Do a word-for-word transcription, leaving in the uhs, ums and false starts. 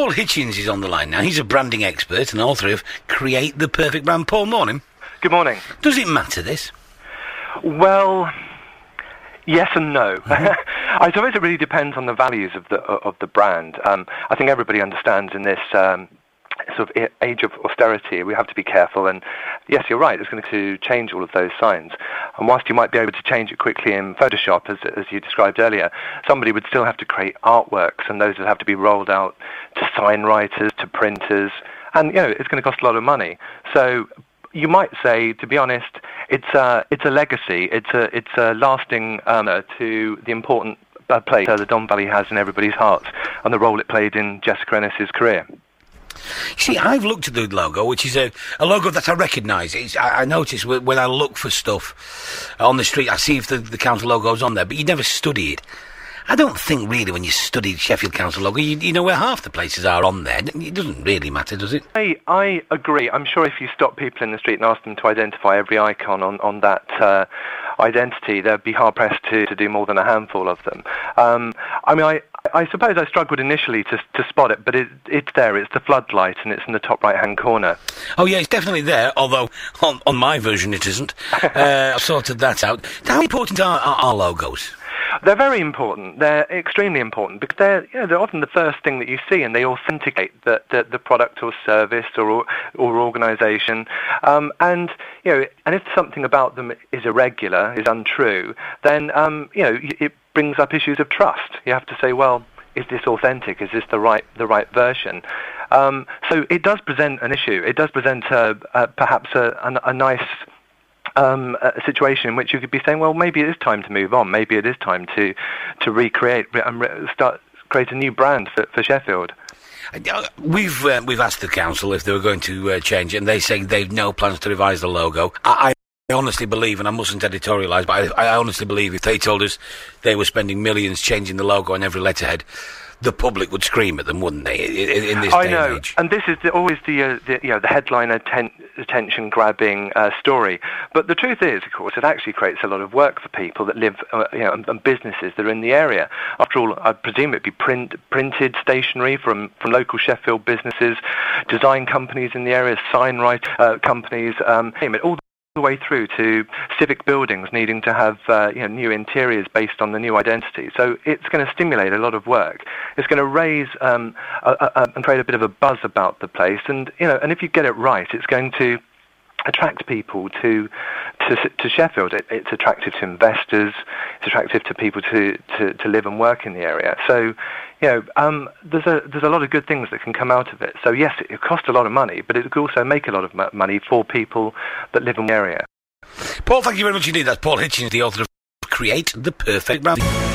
Paul Hitchens is on the line now. He's a branding expert and author of Create the Perfect Brand. Paul, morning. Good morning. Does it matter, this? Well, yes and no. Mm-hmm. I suppose it really depends on the values of the of the brand. Um, I think everybody understands in this um, sort of age of austerity, we have to be careful. And yes, you're right, it's going to change all of those signs. And whilst you might be able to change it quickly in Photoshop, as, as you described earlier, somebody would still have to create artworks, and those would have to be rolled out to sign writers, to printers, and you know it's going to cost a lot of money. So you might say, to be honest, it's a, it's a legacy, it's a, it's a lasting honour to the important uh, place uh, the Don Valley has in everybody's hearts, and the role it played in Jessica Ennis's career. See, I've looked at the logo, which is a, a logo that I recognise. It's, I, I notice when I look for stuff on the street, I see if the, the council logo's on there, but you never study it. I don't think, really, when you study Sheffield Council logo, you, you know where half the places are on there. It doesn't really matter, does it? I, I agree. I'm sure if you stop people in the street and ask them to identify every icon on, on that uh, identity, they'd be hard-pressed to, to do more than a handful of them. Um, I mean, I... I suppose I struggled initially to to spot it, but it, it's there. It's the floodlight, and it's in the top right-hand corner. Oh, yeah, it's definitely there, although on, on my version it isn't. uh, I've sorted that out. How important are, are our logos? They're very important. They're extremely important because they're, you know, they're often the first thing that you see, and they authenticate the, the, the product or service or or organisation. Um, and you know, and if something about them is irregular, is untrue, then um, you know, it brings up issues of trust. You have to say, well, is this authentic? Is this the right the right version? Um, so it does present an issue. It does present uh, uh, perhaps a, a, a nice um, a situation in which you could be saying, well, maybe it is time to move on. Maybe it is time to to recreate and re- start create a new brand for, for Sheffield. We've uh, we've asked the council if they were going to uh, change it, and they say they've no plans to revise the logo. I, I I honestly believe, and I mustn't editorialise, but I, I honestly believe if they told us they were spending millions changing the logo on every letterhead, the public would scream at them, wouldn't they, in, in this I day know. and age? And this is the, always the, uh, the, you know, the headline atten- attention-grabbing uh, story. But the truth is, of course, it actually creates a lot of work for people that live, uh, you know, and, and businesses that are in the area. After all, I presume it'd be print, printed stationery from, from local Sheffield businesses, design companies in the area, sign write uh, companies, um, name it, all the way through to civic buildings needing to have uh, you know, new interiors based on the new identity. So it's going to stimulate a lot of work. It's going to raise um, a, a, and create a bit of a buzz about the place. And you know, and if you get it right, it's going to attract people to to, to Sheffield. It, it's attractive to investors. It's attractive to people to, to, to live and work in the area. So, you know, um, there's a there's a lot of good things that can come out of it. So yes, it, it costs a lot of money, but it could also make a lot of mo- money for people that live in the area. Paul, thank you very much indeed. That's Paul Hitchens, the author of Create the Perfect Brand.